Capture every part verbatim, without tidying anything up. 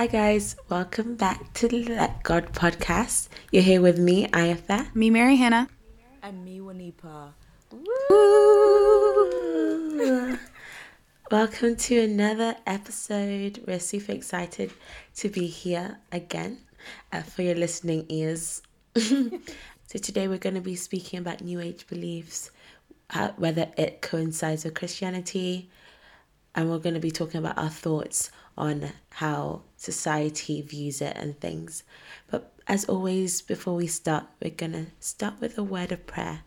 Hi guys, welcome back to the Let God podcast. You're here with me, Ayafa. Me, Mary Hannah. And me, Wanipa. Woo! Welcome to another episode. We're super excited to be here again uh, for your listening ears. So today we're going to be speaking about New Age beliefs, uh, whether it coincides with Christianity, and we're going to be talking about our thoughts on how society views it and things. But as always, before we start, we're going to start with a word of prayer.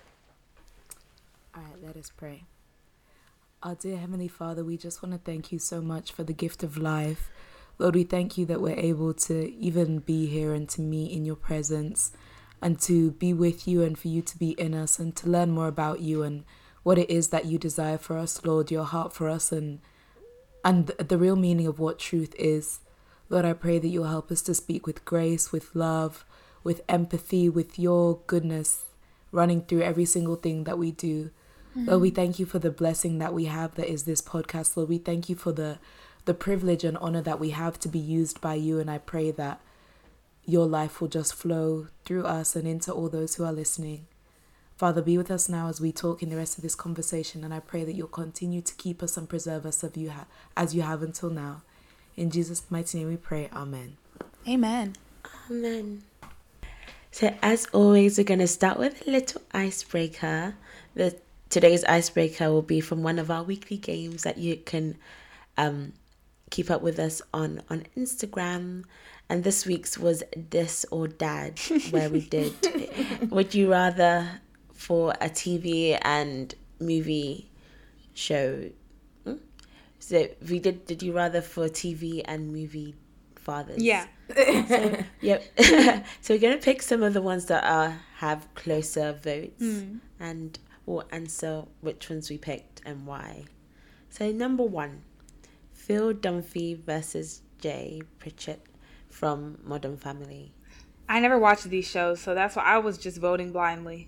All right, let us pray. Our dear Heavenly Father, we just want to thank you so much for the gift of life. Lord, we thank you that we're able to even be here and to meet in your presence and to be with you and for you to be in us and to learn more about you and what it is that you desire for us, Lord, your heart for us and and the real meaning of what truth is. Lord, I pray that you'll help us to speak with grace, with love, with empathy, with your goodness running through every single thing that we do. Mm-hmm. Lord, we thank you for the blessing that we have that is this podcast. Lord, we thank you for the, the privilege and honor that we have to be used by you. And I pray that your life will just flow through us and into all those who are listening. Father, be with us now as we talk in the rest of this conversation, and I pray that you'll continue to keep us and preserve us of you ha- as you have until now. In Jesus' mighty name we pray. Amen. Amen. Amen. So as always, we're going to start with a little icebreaker. The Today's icebreaker will be from one of our weekly games that you can um, keep up with us on, on Instagram. And this week's was This or Dad, where we did, would you rather for a T V and movie show? Hmm? So we did, did you rather for T V and movie fathers? Yeah. So, yep. So we're going to pick some of the ones that are have closer votes mm. and we'll answer which ones we picked and why. So number one, Phil Dunphy versus Jay Pritchett from Modern Family. I never watched these shows, so that's why I was just voting blindly.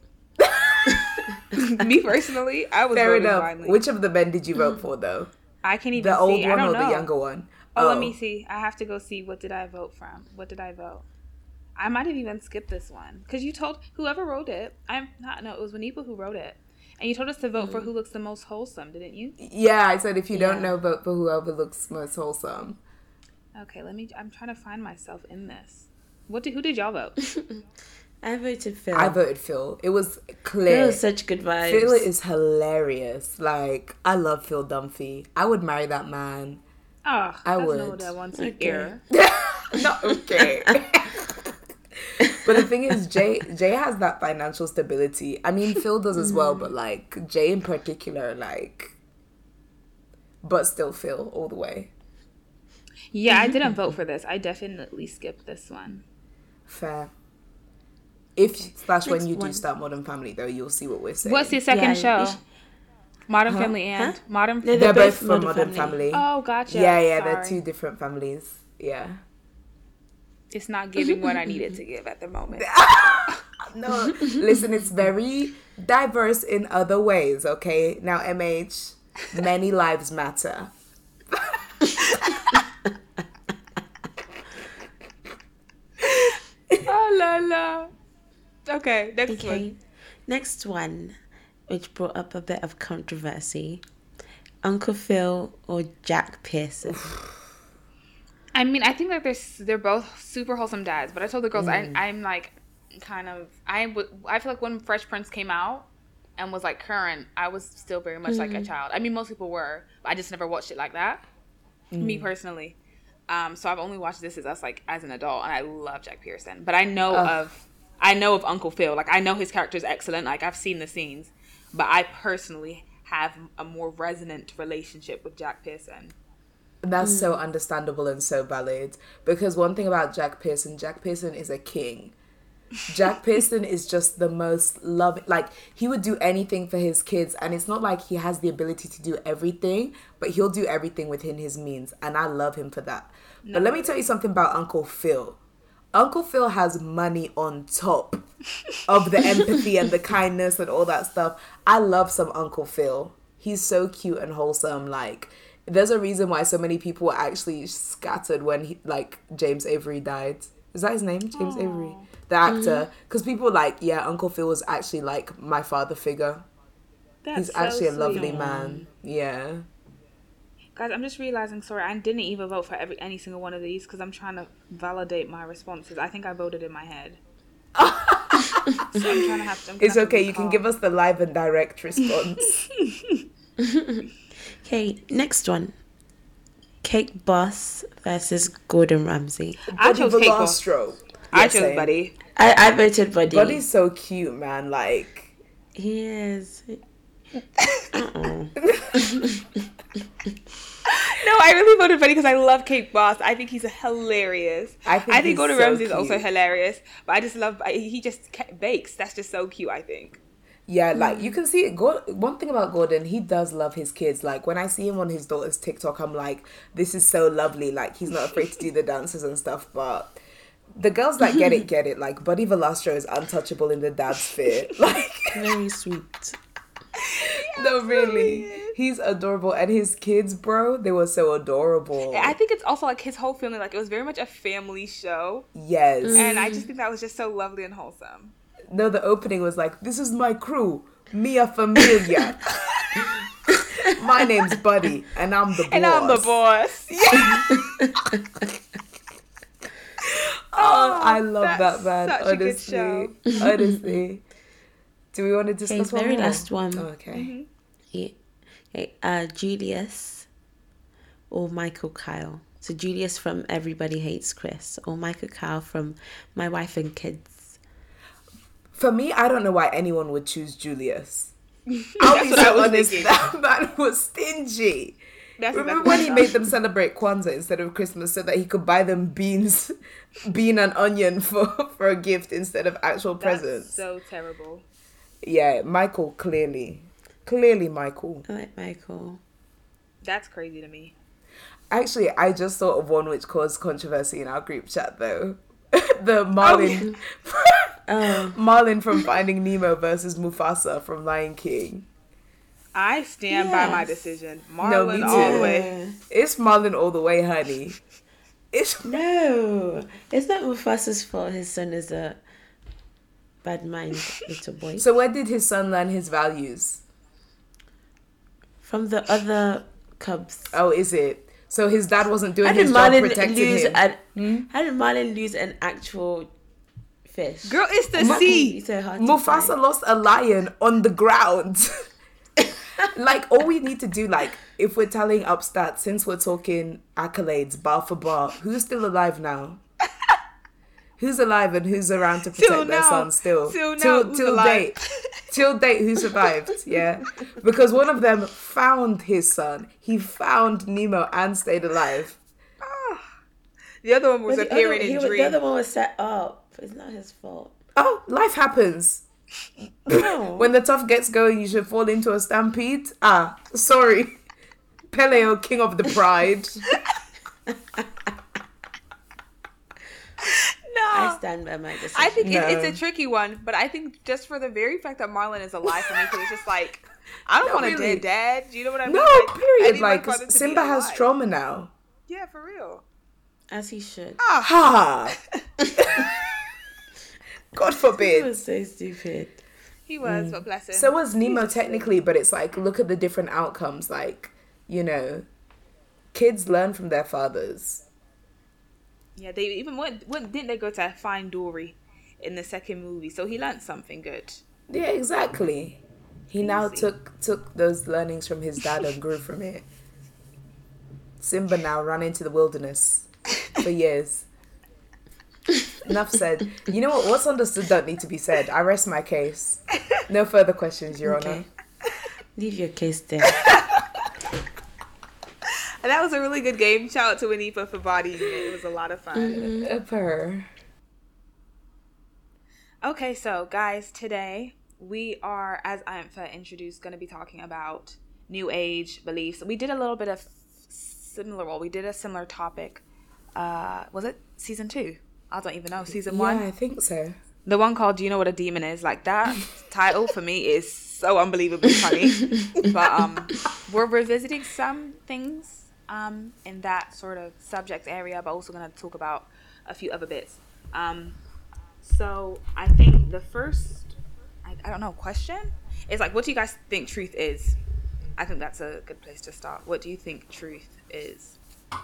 Me personally, I was Fair voting enough. blindly. Which of the men did you vote for, though? I can't even the see. old I one don't or know. the younger one? Oh, oh, let me see. I have to go see. What did I vote from? What did I vote? I might have even skipped this one because you told whoever wrote it. I'm not. No, it was Wanipa who wrote it, and you told us to vote mm. for who looks the most wholesome, didn't you? Yeah, I said if you yeah. don't know, vote for whoever looks most wholesome. Okay, let me. I'm trying to find myself in this. What did? Who did y'all vote? I voted Phil. I voted Phil. It was clear. Phil was such good vibes. Phil is hilarious. Like, I love Phil Dunphy. I would marry that man. Oh, I that's would. not what I want to okay. hear. Not okay. But the thing is, Jay Jay has that financial stability. I mean, Phil does as well, but like Jay in particular, like, but still Phil all the way. Yeah, I didn't vote for this. I definitely skipped this one. Fair. If okay. slash when Next you one. do start Modern Family, though, you'll see what we're saying. What's your second yeah, show? sh- Modern huh? Family and huh? Modern. No, they're, they're both, both from Modern, Modern Family. Family. Oh, gotcha. Yeah, yeah, Sorry. they're two different families. Yeah. It's not giving what I needed to give at the moment. No, listen, it's very diverse in other ways, okay? Now, M H, many lives matter. Oh, la, la. Okay, next okay. one. Next one, which brought up a bit of controversy. Uncle Phil or Jack Pearson? I mean, I think that they're they're both super wholesome dads, but I told the girls mm. I I'm like kind of I would I feel like when Fresh Prince came out and was like current, I was still very much mm. like a child. I mean, most people were, but I just never watched it like that. Mm. Me personally, um, so I've only watched This Is Us like as an adult, and I love Jack Pearson. But I know Ugh. of I know of Uncle Phil. Like I know his character is excellent. Like I've seen the scenes, but I personally have a more resonant relationship with Jack Pearson. That's mm. so Hmm. understandable and so valid. Because one thing about Jack Pearson, Jack Pearson is a king. Jack Pearson is just the most loving. Like, he would do anything for his kids. And it's not like he has the ability to do everything, but he'll do everything within his means. And I love him for that. No. But let me tell you something about Uncle Phil. Uncle Phil has money on top of the empathy and the kindness and all that stuff. I love some Uncle Phil. He's so cute and wholesome. Like, There's a reason why so many people were actually scattered when he, like James Avery died. Is that his name? James Aww. Avery, the actor. Because mm-hmm. people were like, yeah, Uncle Phil was actually like my father figure. That's He's so actually a sweet. lovely man. Yeah. Guys, I'm just realizing, sorry, I didn't even vote for every any single one of these because I'm trying to validate my responses. I think I voted in my head. So I'm trying to have to. It's okay. You can give us the live and direct response. Okay, next one. Cake Boss versus Gordon Ramsay. I chose Cake Boss. Yeah, I chose Buddy. I, I voted Buddy. Buddy's so cute, man. Like he is. Uh-uh. No, I really voted Buddy because I love Cake Boss. I think he's hilarious. I think, I think Gordon so Ramsay is cute. also hilarious, but I just love he just bakes. That's just so cute. I think. Yeah, like you can see it. Go- one thing about Gordon, he does love his kids. Like when I see him on his daughter's TikTok, I'm like, this is so lovely. Like he's not afraid to do the dances and stuff. But the girls that get it, get it. Like Buddy Valastro is untouchable in the dad sphere. Like very sweet. No, really. He's adorable. And his kids, bro, they were so adorable. I think it's also like his whole family, like it was very much a family show. Yes. And I just think that was just so lovely and wholesome. No, the opening was like, this is my crew, Mia Familia. My name's Buddy, and I'm the boss. And I'm the boss. Yeah. Oh, I love that, man. Such honestly. a good show. Honestly. Do we want to discuss okay, one very more? last one. Oh, okay. Mm-hmm. Yeah. Okay, uh, Julius or Michael Kyle. So Julius from Everybody Hates Chris or Michael Kyle from My Wife and Kids. For me, I don't know why anyone would choose Julius. I'll be so honest, that man was stingy. That's Remember when he made them celebrate Kwanzaa instead of Christmas so that he could buy them beans, bean and onion for, for a gift instead of actual That's presents? so terrible. Yeah, Michael, clearly. Clearly Michael. I like Michael. That's crazy to me. Actually, I just thought of one which caused controversy in our group chat, though. The Marlin... Oh. Oh. Marlin from Finding Nemo versus Mufasa from Lion King. I stand yes. by my decision. Marlon No, me too. all the way. It's Marlin all the way, honey. It's No, it's not Mufasa's fault. His son is a bad mind little boy. So where did his son learn his values? From the other cubs. Oh, is it? So his dad wasn't doing How his did job Marlin protecting lose him? an, Hmm? How did Marlin lose an actual fish? Girl, it's the Mu- sea. So hard to Mufasa find. lost a lion on the ground. Like, all we need to do, like, if we're tallying up stats, since we're talking accolades, bar for bar, who's still alive now? Who's alive and who's around to protect Till their now. son still? Till now, till, who's till alive? date. Till date, who survived, yeah? Because one of them found his son. He found Nemo and stayed alive. The other one was But the appearing other, he in was- dreams. The other one was set up. It's not his fault. Oh, life happens. No. When the tough gets going, you should fall into a stampede. Ah, sorry. Peleo, king of the pride. No. I stand by my decision. I think it, No. it's a tricky one, but I think just for the very fact that Marlon is alive for me, because it's just like, I don't No, want a really. dead dad. Do you know what I mean? No, Like, I period. need my Like, brother to be Simba has alive. trauma now. Yeah, for real. As he should. Ha! God He forbid. was so stupid. He was, but bless him. So was Nemo technically, but it's like, look at the different outcomes. Like, you know, kids learn from their fathers. Yeah, they even went, went. Didn't they go to find Dory in the second movie? So he learned something good. Yeah, exactly. He now Easy. took took those learnings from his dad and grew from it. Simba now ran into the wilderness for years. Enough said. You know what? What's understood don't need to be said. I rest my case. No further questions, Your Okay. Honor. Leave your case there. And that was a really good game. Shout out to Winipa for bodying it. It was a lot of fun. Mm-hmm. Uh, purr. Okay, so guys, today we are, as Ampha introduced, going to be talking about New Age beliefs. We did a little bit of similar, well, we did a similar topic. Uh, was it season two? I don't even know. Season Yeah, one? I think so. the one called "Do You Know What a Demon Is?" Like that title for me is so unbelievably funny. But um, we're revisiting some things um in that sort of subject area, but also going to talk about a few other bits. Um, so I think the first, I, I don't know, question is like, what do you guys think truth is? I think that's a good place to start. What do you think truth is?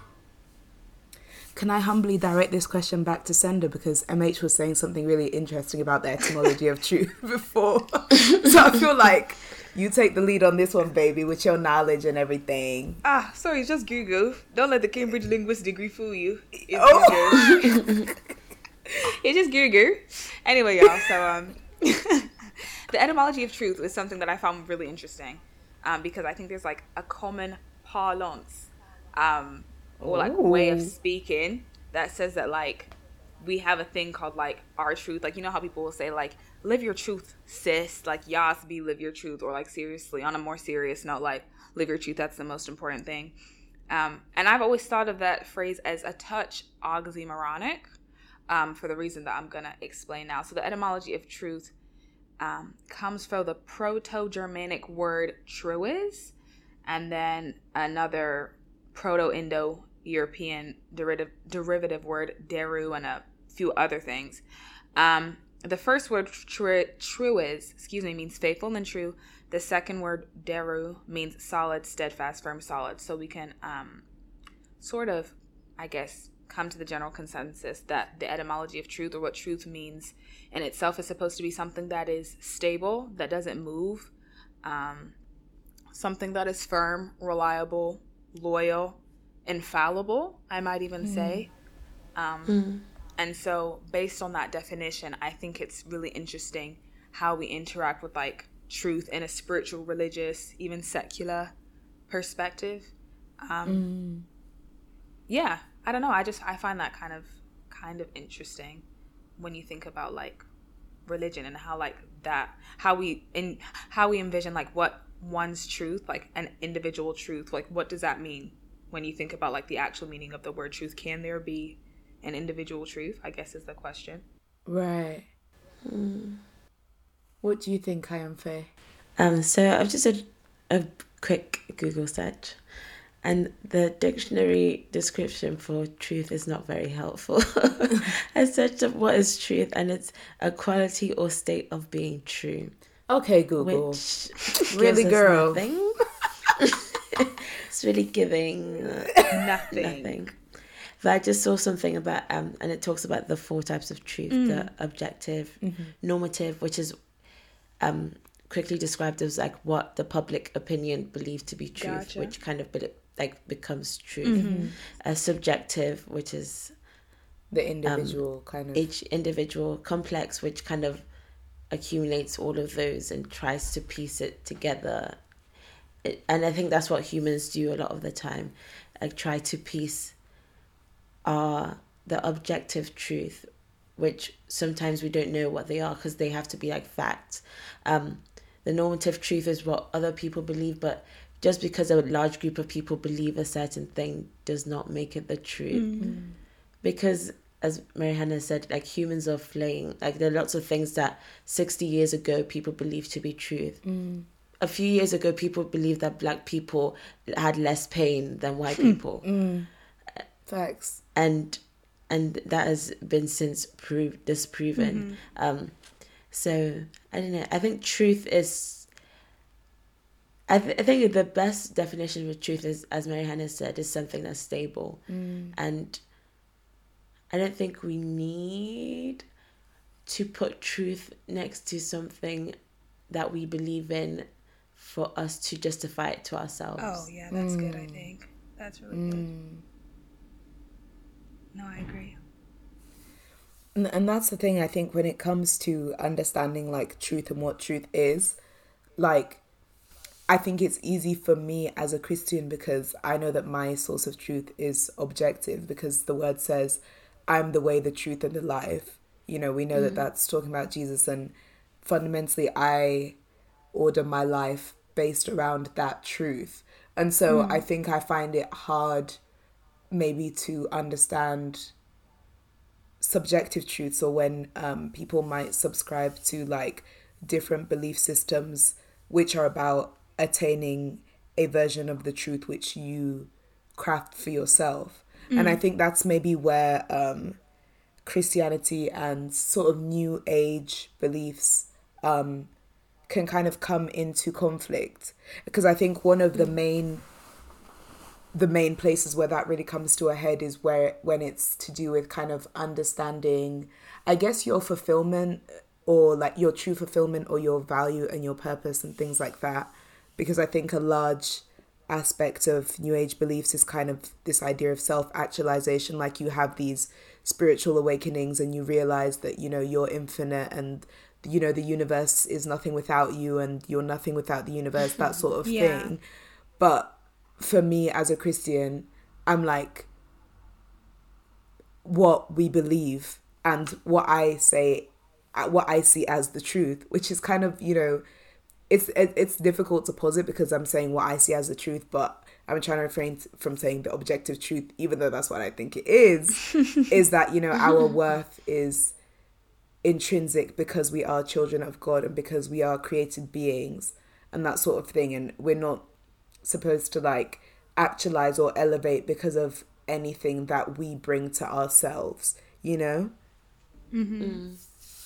Can I humbly direct this question back to Sender, because M H was saying something really interesting about the etymology of truth before. So I feel like you take the lead on this one, baby, with your knowledge and everything. Ah, sorry, just Google. Don't let the Cambridge linguist degree fool you. It's Oh. Google. It's just Google. Anyway, y'all, so um, the etymology of truth is something that I found really interesting, um, because I think there's like a common parlance, um, or like way of speaking that says that like we have a thing called like our truth. Like, you know how people will say like, live your truth, sis, like yas be live your truth, or like seriously, on a more serious note, like live your truth, that's the most important thing. Um, and I've always thought of that phrase as a touch oxymoronic, um, for the reason that I'm gonna explain now. So the etymology of truth um, comes from the Proto-Germanic word truis, and then another Proto-Indo-European derivative derivative word deru, and a few other things. Um, the first word tru- truis, excuse me, means faithful and true. The second word deru means solid, steadfast, firm, solid. So we can um, sort of, I guess, come to the general consensus that the etymology of truth, or what truth means in itself, is supposed to be something that is stable, that doesn't move, um, something that is firm, reliable, loyal, infallible, I might even mm. say. Um, mm. And so based on that definition, I think it's really interesting how we interact with like truth in a spiritual, religious, even secular perspective. Um, mm. Yeah, I don't know. I just, I find that kind of, kind of interesting when you think about like religion and how like that, how we, in how we envision like what one's truth, like an individual truth, like what does that mean when you think about like the actual meaning of the word truth? Can there be an individual truth, I guess, is the question. Right. Mm. What do you think, I am Faye? Um, so I've just did a quick Google search, and the dictionary description for truth is not very helpful. I searched up what is truth, and it's a quality or state of being true. Okay, Google. Which really, girl? Nothing. It's really giving uh, nothing. Nothing. But I just saw something about, um, and it talks about the four types of truth: mm. the objective, mm-hmm. normative, which is um, quickly described as like what the public opinion believed to be truth, gotcha. Which kind of be- like becomes truth. Mm-hmm. Uh, subjective, which is the individual um, kind of each individual. Complex, which kind of accumulates all of those and tries to piece it together. It, and I think that's what humans do a lot of the time, like try to piece are the objective truth, which sometimes we don't know what they are because they have to be like facts. Um, the normative truth is what other people believe, but just because a large group of people believe a certain thing does not make it the truth. Mm-hmm. Because as Mary Hannah said, like humans are flaying. Like there are lots of things that sixty years ago people believed to be truth. Mm. A few years ago people believed that black people had less pain than white people. Mm. Facts. And and that has been since proved disproven. Mm-hmm. Um, so I don't know. I think truth is. I, th- I think the best definition of truth is, as Mary Hannah said, is something that's stable. Mm. And I don't think we need to put truth next to something that we believe in for us to justify it to ourselves. Oh yeah, that's mm. good. I think that's really mm. good. No, I agree. And, and that's the thing, I think, when it comes to understanding, like, truth and what truth is, like, I think it's easy for me as a Christian because I know that my source of truth is objective because the word says, I'm the way, the truth, and the life. You know, we know mm. that that's talking about Jesus, and fundamentally I order my life based around that truth. And so mm. I think I find it hard maybe to understand subjective truths, or when um, people might subscribe to like different belief systems which are about attaining a version of the truth which you craft for yourself. Mm. And I think that's maybe where um, Christianity and sort of new age beliefs um, can kind of come into conflict. Because I think one of the main the main places where that really comes to a head is where when it's to do with kind of understanding, I guess, your fulfillment, or like your true fulfillment, or your value and your purpose and things like that. Because I think a large aspect of new age beliefs is kind of this idea of self-actualization. Like you have these spiritual awakenings and you realize that, you know, you're infinite, and, you know, the universe is nothing without you, and you're nothing without the universe, that sort of yeah. thing. But for me as a Christian, I'm like, what we believe and what I say, what I see as the truth, which is kind of, you know, it's it's difficult to posit because I'm saying what I see as the truth, but I'm trying to refrain from saying the objective truth, even though that's what I think it is, is that, you know, our worth is intrinsic because we are children of God and because we are created beings and that sort of thing. And we're not supposed to like actualize or elevate because of anything that we bring to ourselves, you know? Mm-hmm. Mm.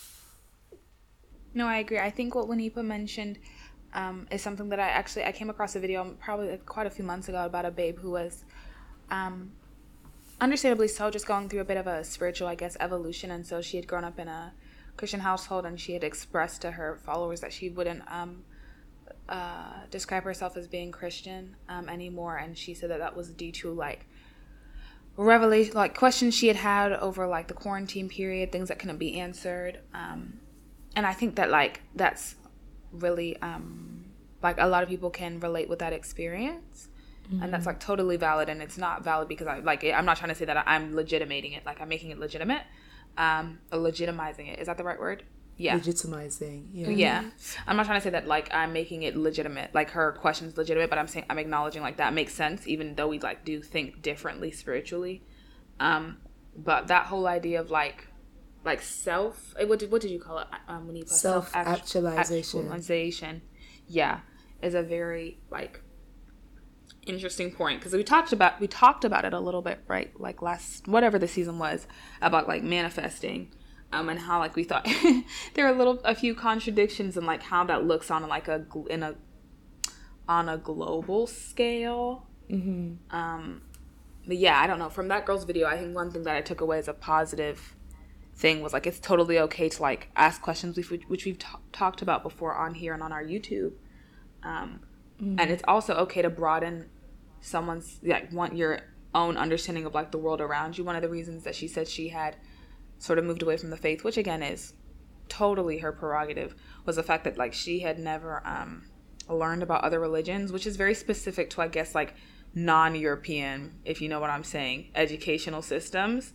No, I agree. I think what Wanipa mentioned um, is something that I actually, I came across a video probably like quite a few months ago about a babe who was um, understandably so just going through a bit of a spiritual, I guess, evolution. And so she had grown up in a Christian household, and she had expressed to her followers that she wouldn't um, uh, describe herself as being Christian um, anymore. And she said that that was due to like revelation, like questions she had had over like the quarantine period, things that couldn't be answered. Um, and I think that like that's really um, like a lot of people can relate with that experience. Mm-hmm. And that's like totally valid. And it's not valid because I like it. I'm not trying to say that I'm legitimating it, like I'm making it legitimate, um, or legitimizing it. Is that the right word? Yeah. Legitimizing. Yeah. Yeah. I'm not trying to say that like I'm making it legitimate, like her question's legitimate, but I'm saying I'm acknowledging like that makes sense, even though we like do think differently spiritually. Um, but that whole idea of like, like self, what did, what did you call it? Um, when you self-actualization. Actualization. Yeah. Is a very like interesting point, because we talked about, we talked about it a little bit, right? Like last, whatever the season was, about like manifesting. Um, and how like we thought there are a little a few contradictions in like how that looks on like a in a on a global scale. Mm-hmm. Um, but yeah, I don't know. From that girl's video, I think one thing that I took away as a positive thing was like it's totally okay to like ask questions, which, which we've t- talked about before on here and on our YouTube. Um, mm-hmm. And it's also okay to broaden someone's like want your own understanding of like the world around you. One of the reasons that she said she had sort of moved away from the faith, which again is totally her prerogative, was the fact that like she had never um, learned about other religions, which is very specific to, I guess, like non-European, if you know what I'm saying, educational systems.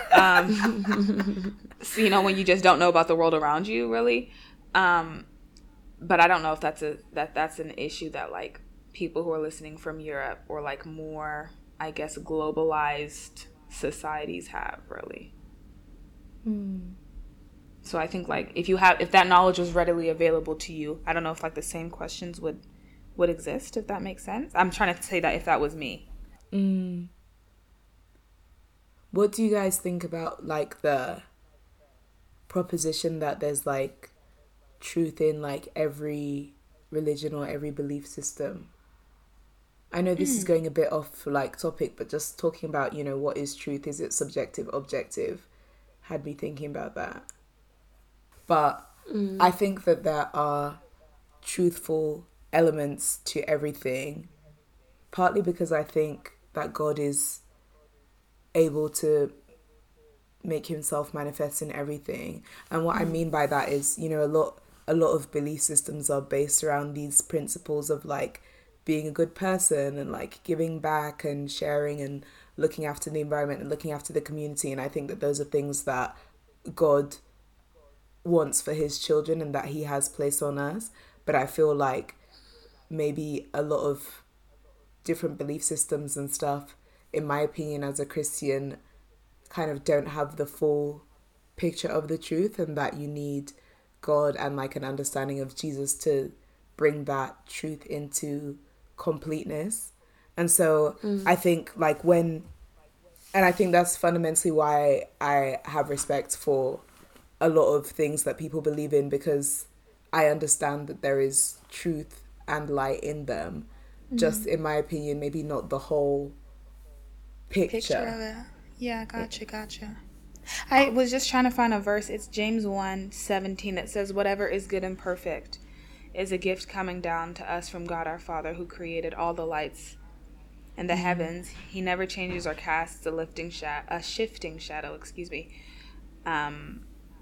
Um, so, you know, when you just don't know about the world around you, really. Um, but I don't know if that's a that that's an issue that like people who are listening from Europe or like more, I guess, globalized societies have, really. So I think like if you have if that knowledge was readily available to you, I don't know if like the same questions would would exist, if that makes sense. I'm trying to say that if that was me. Mm. What do you guys think about like the proposition that there's like truth in like every religion or every belief system? I know this mm. is going a bit off like topic, but just talking about, you know, what is truth? Is it subjective, objective? Had me thinking about that. But mm. I think that there are truthful elements to everything, partly because I think that God is able to make himself manifest in everything. And what mm. I mean by that is, you know, a lot a lot of belief systems are based around these principles of like being a good person and like giving back and sharing and looking after the environment and looking after the community. And I think that those are things that God wants for his children and that he has placed on us. But I feel like maybe a lot of different belief systems and stuff, in my opinion as a Christian, kind of don't have the full picture of the truth, and that you need God and like an understanding of Jesus to bring that truth into completeness. And so mm. I think like when, and I think that's fundamentally why I have respect for a lot of things that people believe in, because I understand that there is truth and light in them. Mm. Just in my opinion, maybe not the whole picture. Picture of it. Yeah, gotcha, gotcha. I was just trying to find a verse. It's James one seventeen that says, whatever is good and perfect is a gift coming down to us from God our Father, who created all the lights and the mm-hmm. heavens. He never changes or casts a lifting sha- a shifting shadow, excuse me. Um,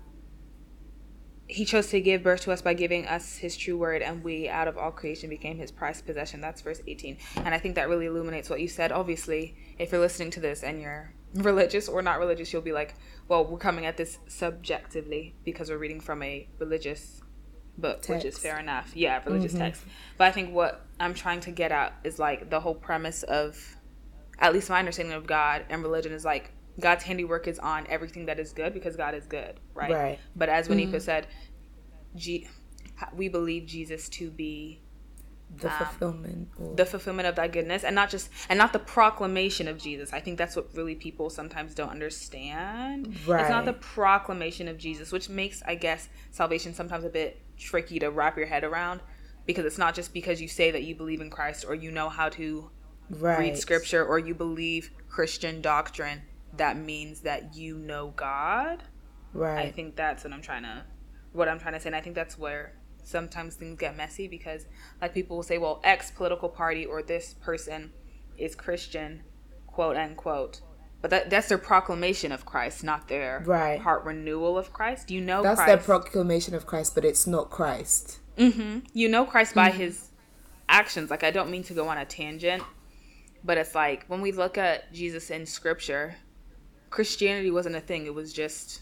he chose to give birth to us by giving us his true word, and we, out of all creation, became his prized possession. That's verse eighteen. And I think that really illuminates what you said. Obviously, if you're listening to this and you're religious or not religious, you'll be like, well, we're coming at this subjectively because we're reading from a religious book, text. Which is fair enough. Yeah, religious mm-hmm. text. But I think what I'm trying to get at is like the whole premise of, at least my understanding of God and religion is like, God's handiwork is on everything that is good because God is good, right? Right. But as Wanipa mm-hmm. said, G- we believe Jesus to be the um, fulfillment, or... the fulfillment of that goodness, and not just and not the proclamation of Jesus. I think that's what really people sometimes don't understand. Right. It's not the proclamation of Jesus, which makes, I guess, salvation sometimes a bit tricky to wrap your head around, because it's not just because you say that you believe in Christ or you know how to right. read scripture or you believe Christian doctrine that means that you know God. Right. I think that's what I'm trying to what I'm trying to say, and I think that's where sometimes things get messy, because like people will say, well, X political party or this person is Christian, quote unquote, but that that's their proclamation of Christ, not their right. heart renewal of Christ. You know that's Christ. Their proclamation of Christ, but it's not Christ. Mm-hmm. You know Christ by mm-hmm. his actions. Like, I don't mean to go on a tangent, but it's like when we look at Jesus in scripture, Christianity wasn't a thing. It was just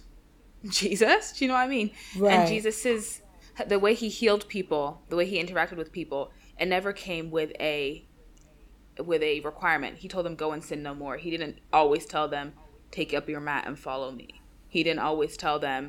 Jesus. Do you know what I mean? Right. And Jesus is the way he healed people, the way he interacted with people, it never came with a with a requirement. He told them, go and sin no more. He didn't always tell them, take up your mat and follow me. He didn't always tell them,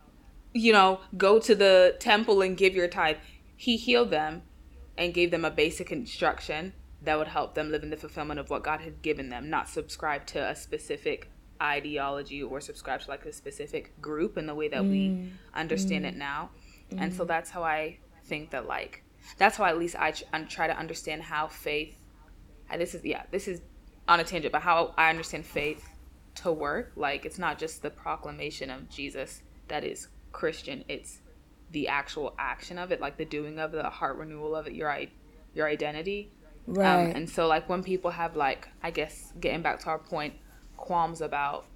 you know, go to the temple and give your tithe. He healed them and gave them a basic instruction that would help them live in the fulfillment of what God had given them, not subscribe to a specific ideology or subscribe to like a specific group in the way that mm. we understand mm. it now. Mm. And so that's how I think that like that's how at least I ch- try to understand how faith and this is yeah this is on a tangent, but how I understand faith to work. Like, it's not just the proclamation of Jesus that is Christian, it's the actual action of it, like the doing of it, the heart renewal of it, your your identity. Right. Um, and so like when people have like, I guess getting back to our point, qualms about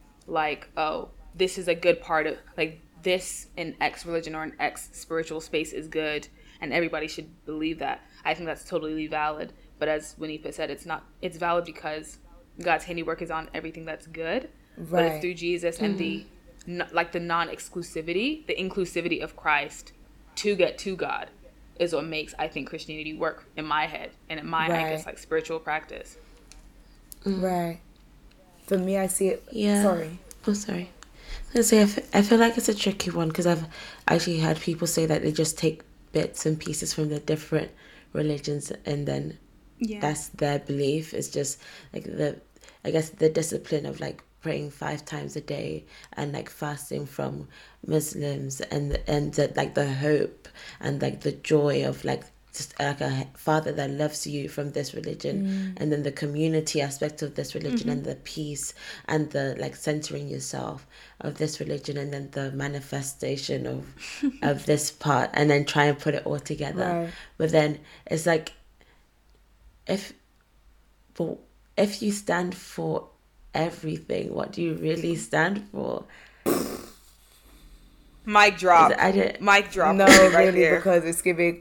like, oh, this is a good part of like this in X religion or an X spiritual space is good and everybody should believe that. I think that's totally valid. But as Wanipa said, it's not, it's valid because God's handiwork is on everything that's good. Right. But it's through Jesus mm-hmm. and the like the non-exclusivity, the inclusivity of Christ to get to God is what makes, I think, Christianity work in my head and in my, right. I guess, like spiritual practice. Right. For me, I see it. Yeah. Sorry. Oh, sorry. I was gonna say, I, f- I feel like it's a tricky one because I've actually had people say that they just take bits and pieces from the different religions and then yeah. that's their belief. It's just like the, I guess, the discipline of like praying five times a day and like fasting from Muslims and and the, like the hope and like the joy of like just like a father that loves you from this religion mm. and then the community aspect of this religion mm-hmm. and the peace and the like centering yourself of this religion and then the manifestation of of this part and then try and put it all together. Right. But then it's like if but if you stand for everything, what do you really stand for? Mic drop. I didn't, Mic drop. No, right really, here. because it's giving.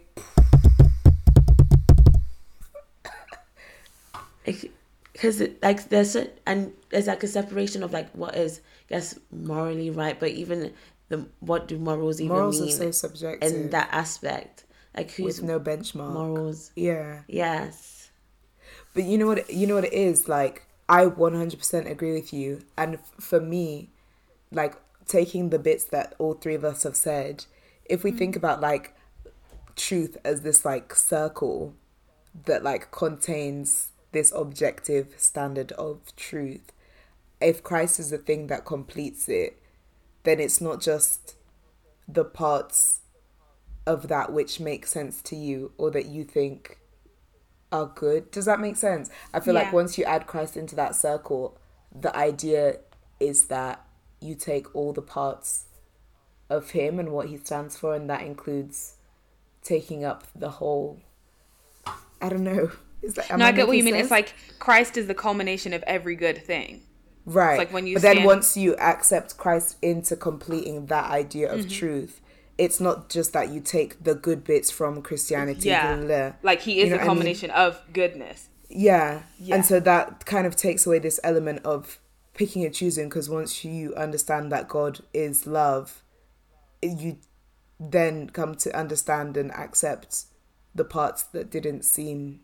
Because it, like there's a, and there's like a separation of like what is, I guess, morally right, but even the what do morals even morals mean? Morals are so subjective in that aspect. Like who's with no benchmark morals? Yeah. Yes. But you know what? You know what it is like. I one hundred percent agree with you, and for me, like taking the bits that all three of us have said, if we mm. think about like truth as this like circle that like contains this objective standard of truth, if Christ is the thing that completes it, then it's not just the parts of that which make sense to you or that you think are good. Does that make sense? I feel yeah. like once you add Christ into that circle, the idea is that you take all the parts of him and what he stands for, and that includes taking up the whole. I don't know. Is that, no, I, I get what you mean. Sense? It's like Christ is the culmination of every good thing. Right. It's like when you but stand... then once you accept Christ into completing that idea of mm-hmm. truth, it's not just that you take the good bits from Christianity. Yeah. Blah, blah, blah. Like he is the culmination I mean? of goodness. Yeah. yeah. And so that kind of takes away this element of picking and choosing, because once you understand that God is love, you then come to understand and accept the parts that didn't seem,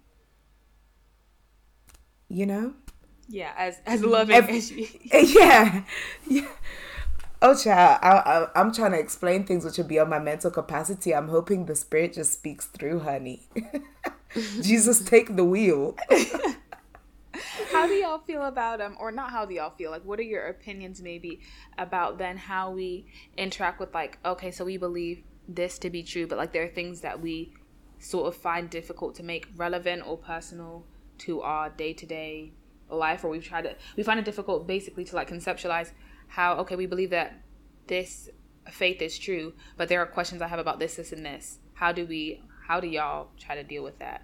you know? Yeah, as as loving Every, as you... Yeah. Yeah. Oh, child, I, I, I'm trying to explain things which are beyond my mental capacity. I'm hoping the Spirit just speaks through, honey. Jesus, take the wheel. How do y'all feel about, um, or not how do y'all feel, like what are your opinions maybe about then how we interact with like, okay, so we believe this to be true, but like there are things that we sort of find difficult to make relevant or personal to our day-to-day life, or we try to, we find it difficult basically to like conceptualize how, okay, we believe that this faith is true, but there are questions I have about this, this, and this. How do we, how do y'all try to deal with that?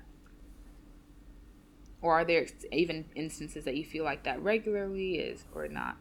Or are there even instances that you feel like that regularly is or not?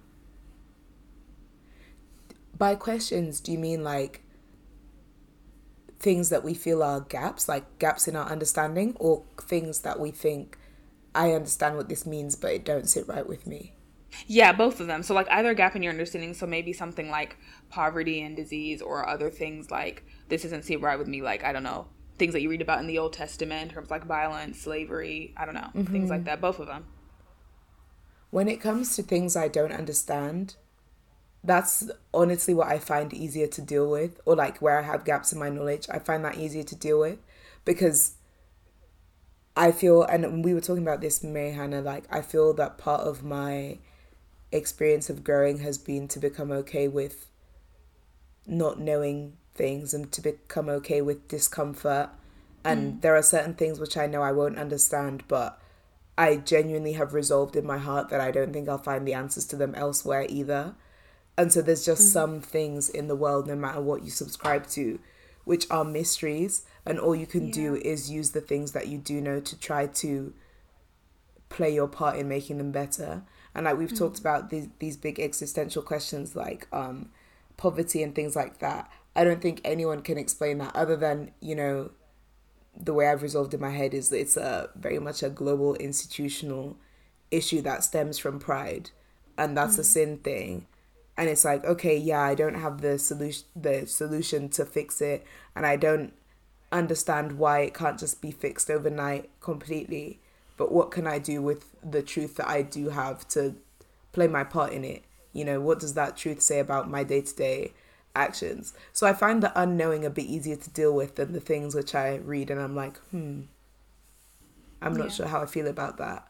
By questions, do you mean like things that we feel are gaps, like gaps in our understanding, or things that we think, I understand what this means, but it don't sit right with me? Yeah, both of them. So like either gap in your understanding, so maybe something like poverty and disease, or other things like this doesn't sit right with me, like, I don't know, things that you read about in the Old Testament in terms of like violence, slavery, I don't know, mm-hmm. things like that, both of them. When it comes to things I don't understand, that's honestly what I find easier to deal with, or like where I have gaps in my knowledge, I find that easier to deal with, because I feel, and we were talking about this, May Hannah, like I feel that part of my experience of growing has been to become okay with not knowing things and to become okay with discomfort. And mm. there are certain things which I know I won't understand, but I genuinely have resolved in my heart that I don't think I'll find the answers to them elsewhere either. And so there's just mm. some things in the world, no matter what you subscribe to, which are mysteries, and all you can yeah. do is use the things that you do know to try to play your part in making them better. And like we've mm. talked about these these big existential questions like um, poverty and things like that. I don't think anyone can explain that other than, you know, the way I've resolved in my head is that it's a very much a global institutional issue that stems from pride, and that's mm. a sin thing. And it's like, okay, yeah, I don't have the solution the solution to fix it, and I don't understand why it can't just be fixed overnight completely. But what can I do with the truth that I do have to play my part in it? You know, what does that truth say about my day-to-day actions? So I find the unknowing a bit easier to deal with than the things which I read and I'm like, hmm, I'm not yeah. sure how I feel about that.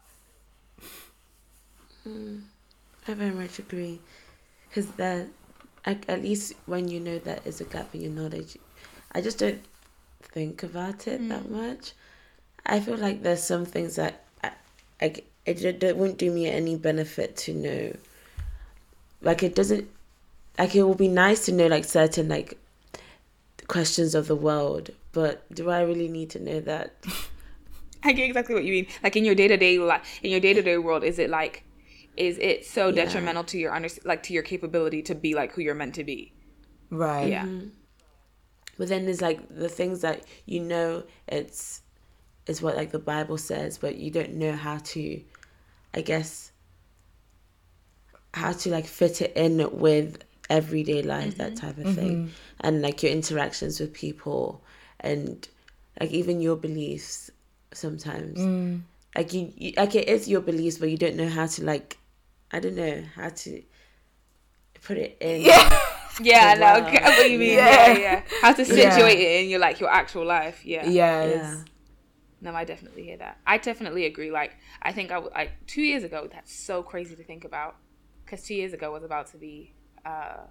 Mm, I very much agree. Because that, at least when you know that is a gap in your knowledge, I just don't think about it mm. that much. I feel like there's some things that I, I, it, it wouldn't do me any benefit to know. Like it doesn't, like it would be nice to know like certain like questions of the world, but do I really need to know that? I get exactly what you mean. Like in your day-to-day life, in your day-to-day world, is it like, is it so yeah. detrimental to your under, like to your capability to be like who you're meant to be? Right. Yeah. Mm-hmm. But then there's like the things that you know it's is what like the Bible says, but you don't know how to, I guess, how to like fit it in with everyday life, mm-hmm. that type of mm-hmm. thing, and like your interactions with people, and like even your beliefs sometimes. Mm. Like you, you, like it is your beliefs, but you don't know how to like, I don't know how to put it in. Yeah. Yeah, Oh, no, wow. I get what you mean. Yeah. Yeah, yeah. How to situate Yeah. it in your like your actual life. Yeah. Yes. Yeah. No, I definitely hear that. I definitely agree. Like, I think I w- like two years ago. That's so crazy to think about, because two years ago was about to be uh,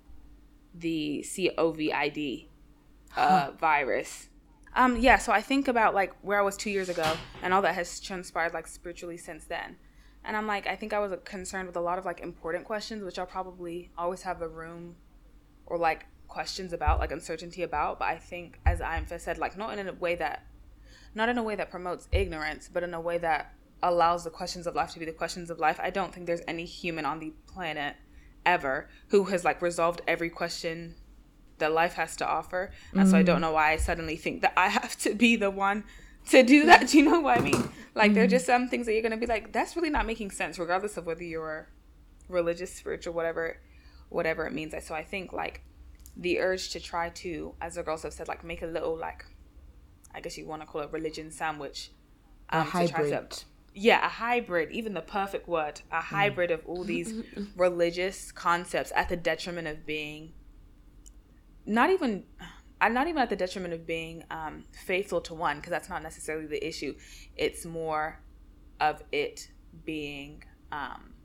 the COVID uh, virus. Um, yeah. So I think about like where I was two years ago and all that has transpired like spiritually since then. And I'm like, I think I was concerned with a lot of like important questions, which I'll probably always have the room or like questions about, like uncertainty about. But I think, as I said, like not in a way that not in a way that promotes ignorance, but in a way that allows the questions of life to be the questions of life. I don't think there's any human on the planet ever who has like resolved every question that life has to offer. And mm. so I don't know why I suddenly think that I have to be the one to do that. Do you know what I mean? Like mm. there are just some things that you're going to be like, that's really not making sense, regardless of whether you're religious, spiritual, whatever, whatever it means. So I think like the urge to try to, as the girls have said, like make a little like, I guess you want to call it religion sandwich. Um, a hybrid. To try to, yeah, a hybrid, even the perfect word, a hybrid mm. of all these religious concepts at the detriment of being, not even, not even at the detriment of being um, faithful to one, because that's not necessarily the issue. It's more of it being, um,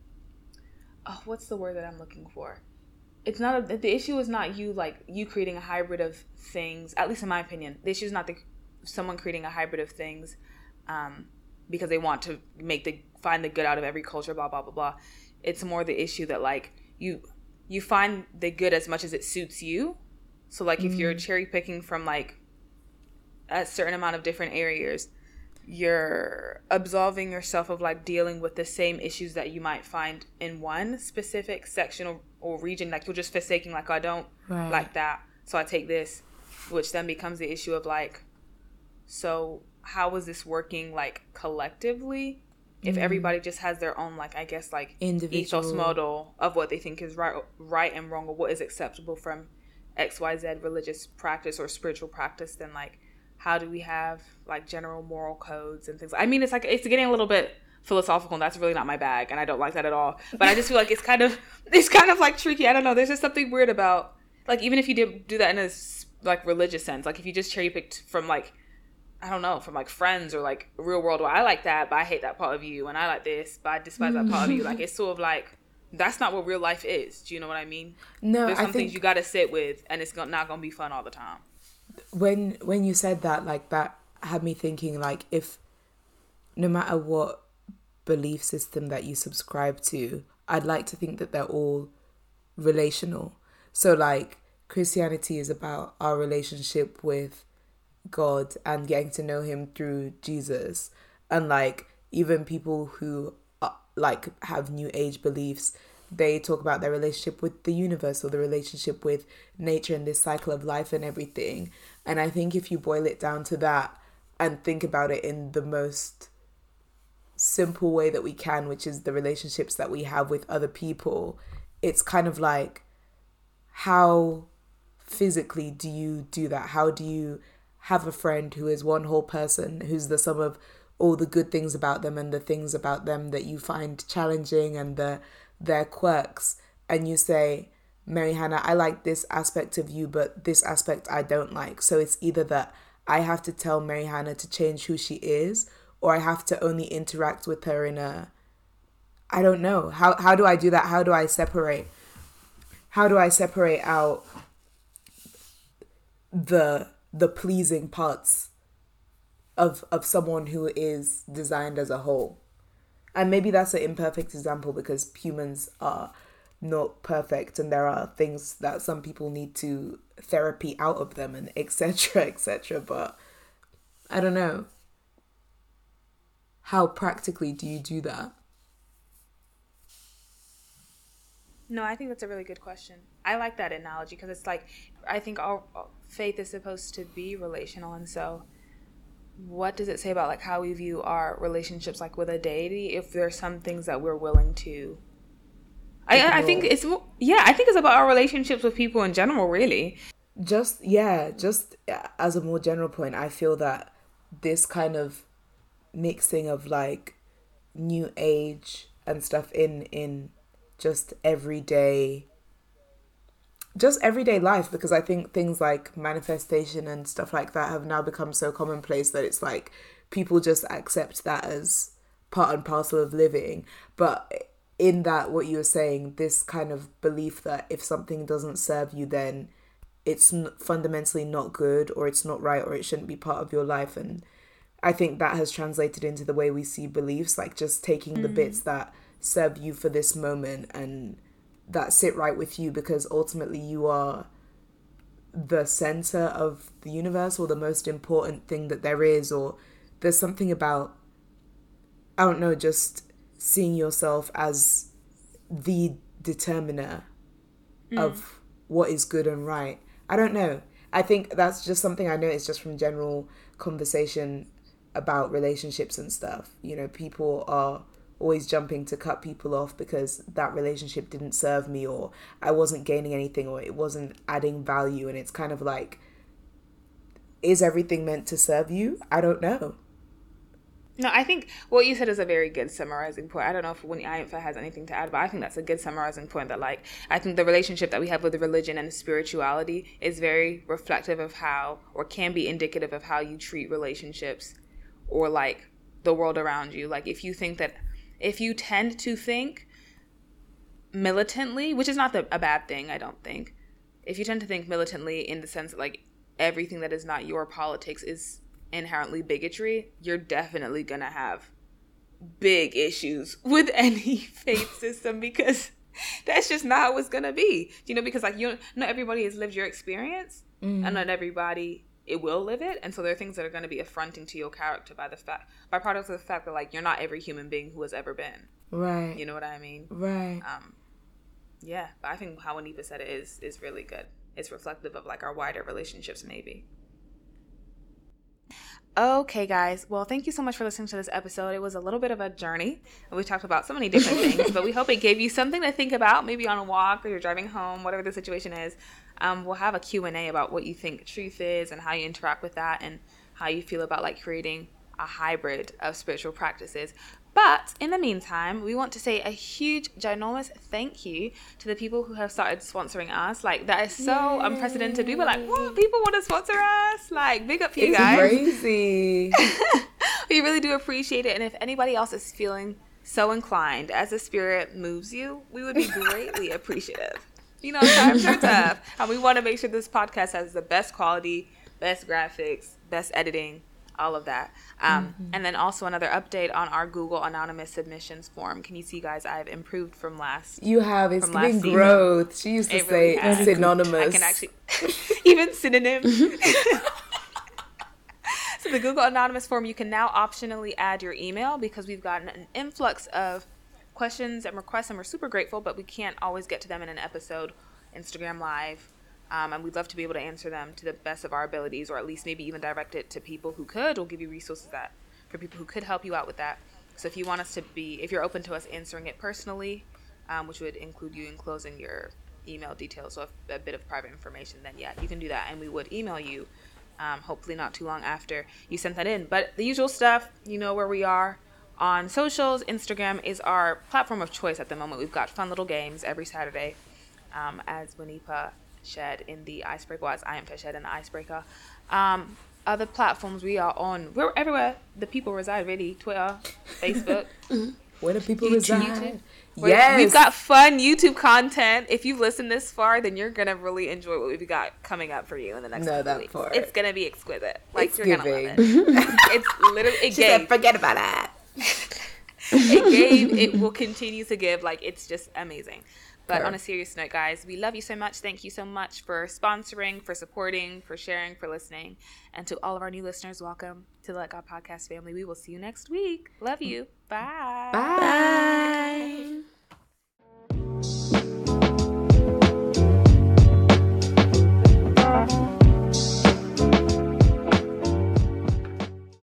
oh, what's the word that I'm looking for? It's not, a, the issue is not you, like, you creating a hybrid of things, at least in my opinion. The issue is not the someone creating a hybrid of things um, because they want to make the find the good out of every culture, blah blah blah blah. It's more the issue that like you you find the good as much as it suits you. So like mm. if you're cherry picking from like a certain amount of different areas, you're absolving yourself of like dealing with the same issues that you might find in one specific section or, or region. Like you're just forsaking like, I don't right. like that, so I take this, which then becomes the issue of like, so how is this working like collectively if mm. everybody just has their own like I guess like individual ethos model of what they think is right right and wrong, or what is acceptable from X Y Z religious practice or spiritual practice, then like how do we have like general moral codes and things? I mean, it's like it's getting a little bit philosophical, and that's really not my bag, and I don't like that at all. But I just feel like it's kind of it's kind of like tricky. I don't know, there's just something weird about like, even if you did do that in a like religious sense, like if you just cherry picked from like I don't know, from like Friends or like Real World, well, I like that, but I hate that part of you, and I like this, but I despise that part of you. Like, it's sort of like, that's not what real life is. Do you know what I mean? No, There's some I think things you got to sit with, and it's not going to be fun all the time. When when you said that, like, that had me thinking, like, if no matter what belief system that you subscribe to, I'd like to think that they're all relational. So, like, Christianity is about our relationship with God and getting to know him through Jesus, and like even people who are, like have new age beliefs, they talk about their relationship with the universe or the relationship with nature and this cycle of life and everything. And I think if you boil it down to that and think about it in the most simple way that we can, which is the relationships that we have with other people, it's kind of like, how physically do you do that? How do you have a friend who is one whole person, who's the sum of all the good things about them and the things about them that you find challenging and the their quirks, and you say, Mary Hannah, I like this aspect of you, but this aspect I don't like. So it's either that I have to tell Mary Hannah to change who she is, or I have to only interact with her in a, I don't know. How how do I do that? How do I separate? How do I separate out the the pleasing parts of of someone who is designed as a whole? And maybe that's an imperfect example because humans are not perfect, and there are things that some people need to therapy out of them, and etc etc but I don't know, how practically do you do that? No, I think that's a really good question. I like that analogy because it's like, I think our faith is supposed to be relational, and so what does it say about like how we view our relationships like with a deity if there's some things that we're willing to I, I think it's yeah I think it's about our relationships with people in general, really. Just yeah just as a more general point, I feel that this kind of mixing of like new age and stuff in in just everyday just everyday life, because I think things like manifestation and stuff like that have now become so commonplace that it's like people just accept that as part and parcel of living. But in that, what you were saying, this kind of belief that if something doesn't serve you, then it's fundamentally not good, or it's not right, or it shouldn't be part of your life. And I think that has translated into the way we see beliefs, like just taking mm. the bits that serve you for this moment and that sit right with you, because ultimately you are the center of the universe, or the most important thing that there is. Or there's something about, I don't know, just seeing yourself as the determiner mm. of what is good and right. I don't know. I think that's just something I noticed just from general conversation about relationships and stuff. You know, people are always jumping to cut people off because that relationship didn't serve me, or I wasn't gaining anything, or it wasn't adding value. And it's kind of like, is everything meant to serve you? I don't know. No, I think what you said is a very good summarizing point. I don't know if Winnie Ayinfa has anything to add, but I think that's a good summarizing point, that like, I think the relationship that we have with religion and spirituality is very reflective of how, or can be indicative of how you treat relationships or like the world around you. Like if you think that, if you tend to think militantly, which is not the, a bad thing, I don't think. If you tend to think militantly in the sense that like everything that is not your politics is inherently bigotry, you're definitely gonna have big issues with any faith system, because that's just not how it's gonna be. You know, because like you, not everybody has lived your experience, mm. and not everybody it will live it, and so there are things that are going to be affronting to your character by the fact, by products of the fact that like you're not every human being who has ever been. Right. You know what I mean? Right. Um. Yeah, but I think how Anifa said it is is really good. It's reflective of like our wider relationships, maybe. Okay, guys. Well, thank you so much for listening to this episode. It was a little bit of a journey. We talked about so many different things, but we hope it gave you something to think about, maybe on a walk or you're driving home, whatever the situation is. Um, we'll have a Q and A about what you think truth is and how you interact with that, and how you feel about like creating a hybrid of spiritual practices. But in the meantime, we want to say a huge, ginormous thank you to the people who have started sponsoring us. Like, that is so Yay. unprecedented. We were like, what? People want to sponsor us? Like, big up to you it's guys. It's crazy. We really do appreciate it. And if anybody else is feeling so inclined, as the spirit moves you, we would be greatly appreciative. You know, times are tough. And we want to make sure this podcast has the best quality, best graphics, best editing, all of that. Um, mm-hmm. And then also another update on our Google anonymous submissions form. Can you see, guys, I've improved from last You have. It's giving growth. Season. She used to it say really synonymous. I can actually, even synonyms. So the Google anonymous form, you can now optionally add your email, because we've gotten an influx of questions and requests, and we're super grateful, but we can't always get to them in an episode, Instagram Live. Um, and we'd love to be able to answer them to the best of our abilities, or at least maybe even direct it to people who could. We'll give you resources that for people who could help you out with that. So if you want us to be, if you're open to us answering it personally, um, which would include you enclosing your email details, so a, a bit of private information, then yeah, you can do that, and we would email you, um, hopefully not too long after you sent that in. But the usual stuff, you know where we are on socials. Instagram is our platform of choice at the moment. We've got fun little games every Saturday, um, as Wanipa Shed in the Icebreaker, well, as Ayinfa Shed in the Icebreaker. Um, other platforms we are on, we're everywhere the people reside, really. Twitter, Facebook. Where do people YouTube, reside? YouTube. Yes. We've got fun YouTube content. If you've listened this far, then you're going to really enjoy what we've got coming up for you in the next no, couple that weeks. Part. It's going to be exquisite. Like, it's you're going to love it. It's literally, it she gave. said, forget about that. It gave, it will continue to give. Like, it's just amazing. But on a serious note, guys, we love you so much. Thank you so much for sponsoring, for supporting, for sharing, for listening. And to all of our new listeners, welcome to the Let God Podcast family. We will see you next week. Love you. Bye. Bye. Bye.